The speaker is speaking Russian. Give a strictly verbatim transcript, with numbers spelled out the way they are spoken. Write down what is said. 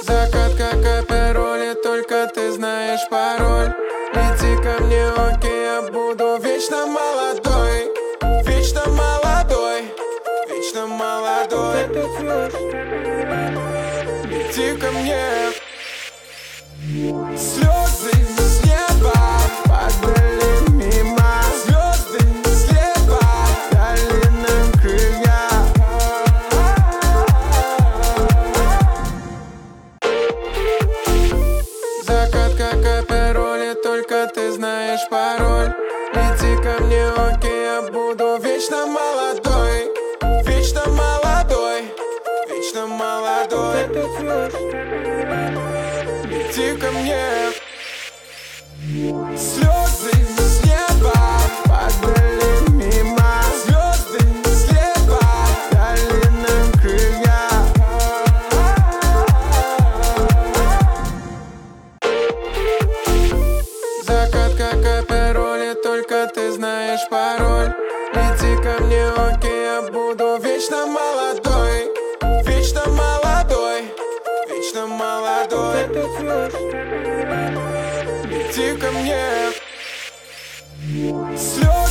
Закат как апероли, только ты знаешь пароль. Лети ко мне, окей, я буду вечно молодой. Вечно молодой, вечно молодой. Лети ко мне. Слезы с неба падали мимо. Звезды слева дали нам крылья. Закат как апероли, только ты знаешь пароль. Лети ко мне, окей, я буду вечно молодой. Вечно молодой, вечно молодой. Лети ко мне. Слезы с неба падали мимо. Звезды слева дали нам крылья. Закат как апероли, только ты знаешь пароль. Лети ко мне, окей, я буду вечно молодой. Вечно молодой, вечно молодой. Лети ко мне. Слезы